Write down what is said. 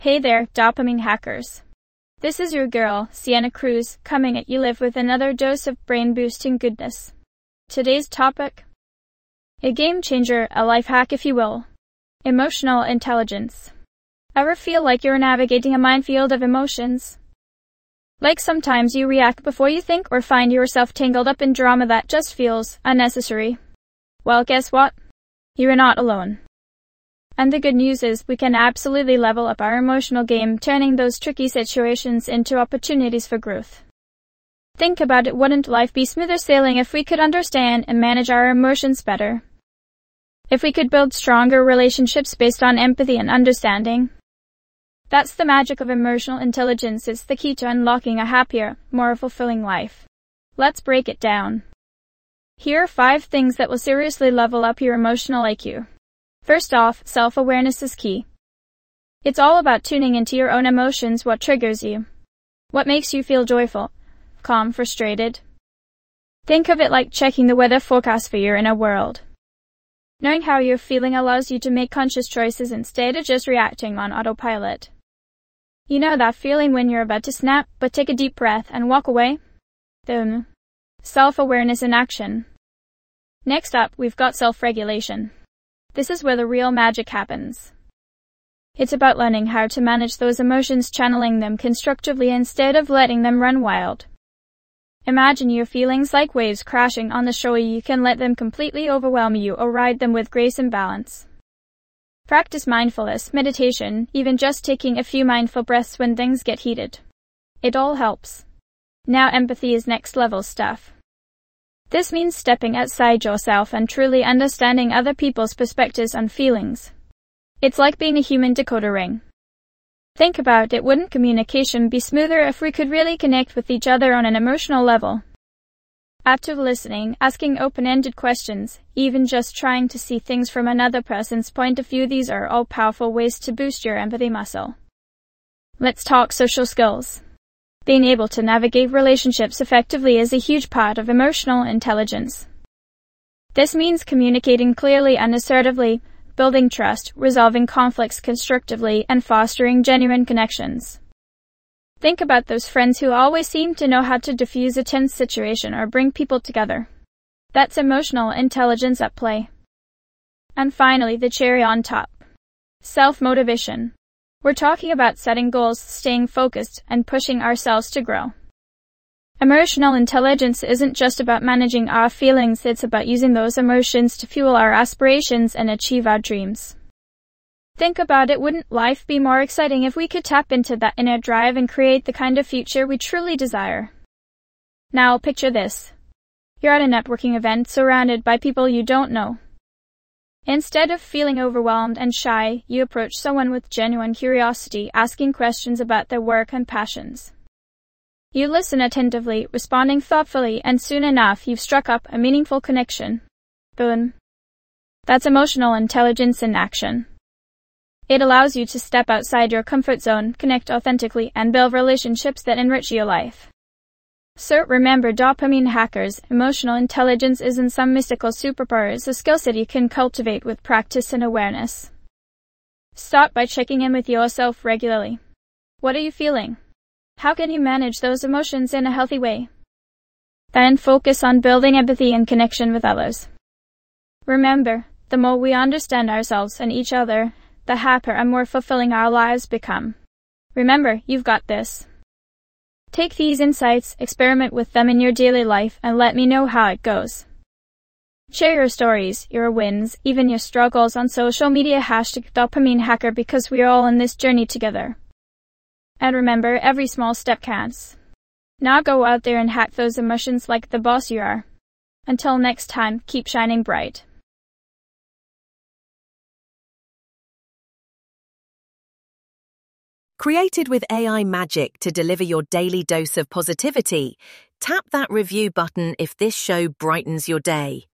Hey there, dopamine hackers. This is your girl, Sienna Cruz, coming at you live with another dose of brain-boosting goodness. Today's topic? A game changer, a life hack if you will. Emotional intelligence. Ever feel like you're navigating a minefield of emotions? Like sometimes you react before you think or find yourself tangled up in drama that just feels unnecessary. Well, guess what? You're not alone. And the good news is we can absolutely level up our emotional game, turning those tricky situations into opportunities for growth. Think about it, wouldn't life be smoother sailing if we could understand and manage our emotions better? If we could build stronger relationships based on empathy and understanding? That's the magic of emotional intelligence. It's the key to unlocking a happier, more fulfilling life. Let's break it down. Here are 5 things that will seriously level up your emotional IQ. First off, self-awareness is key. It's all about tuning into your own emotions. What triggers you? What makes you feel joyful, calm, frustrated? Think of it like checking the weather forecast for your inner world. Knowing how you're feeling allows you to make conscious choices instead of just reacting on autopilot. You know that feeling when you're about to snap, but take a deep breath and walk away? Boom. Self-awareness in action. Next up, we've got self-regulation. This is where the real magic happens. It's about learning how to manage those emotions, channeling them constructively instead of letting them run wild. Imagine your feelings like waves crashing on the shore. You can let them completely overwhelm you or ride them with grace and balance. Practice mindfulness, meditation, even just taking a few mindful breaths when things get heated. It all helps. Now empathy is next level stuff. This means stepping outside yourself and truly understanding other people's perspectives and feelings. It's like being a human decoder ring. Think about it, wouldn't communication be smoother if we could really connect with each other on an emotional level? Active listening, asking open-ended questions, even just trying to see things from another person's point of view, these are all powerful ways to boost your empathy muscle. Let's talk social skills. Being able to navigate relationships effectively is a huge part of emotional intelligence. This means communicating clearly and assertively, building trust, resolving conflicts constructively, and fostering genuine connections. Think about those friends who always seem to know how to diffuse a tense situation or bring people together. That's emotional intelligence at play. And finally, the cherry on top. Self-motivation. We're talking about setting goals, staying focused, and pushing ourselves to grow. Emotional intelligence isn't just about managing our feelings, it's about using those emotions to fuel our aspirations and achieve our dreams. Think about it, wouldn't life be more exciting if we could tap into that inner drive and create the kind of future we truly desire? Now picture this. You're at a networking event surrounded by people you don't know. Instead of feeling overwhelmed and shy, you approach someone with genuine curiosity, asking questions about their work and passions. You listen attentively, responding thoughtfully, and soon enough you've struck up a meaningful connection. Boom. That's emotional intelligence in action. It allows you to step outside your comfort zone, connect authentically, and build relationships that enrich your life. So remember, dopamine hackers, emotional intelligence isn't some mystical superpower, it's a skill set you can cultivate with practice and awareness. Start by checking in with yourself regularly. What are you feeling? How can you manage those emotions in a healthy way? Then focus on building empathy and connection with others. Remember, the more we understand ourselves and each other, the happier and more fulfilling our lives become. Remember, you've got this. Take these insights, experiment with them in your daily life, and let me know how it goes. Share your stories, your wins, even your struggles on social media, #DopamineHacker, because we're all in this journey together. And remember, every small step counts. Now go out there and hack those emotions like the boss you are. Until next time, keep shining bright. Created with AI magic to deliver your daily dose of positivity, tap that review button if this show brightens your day.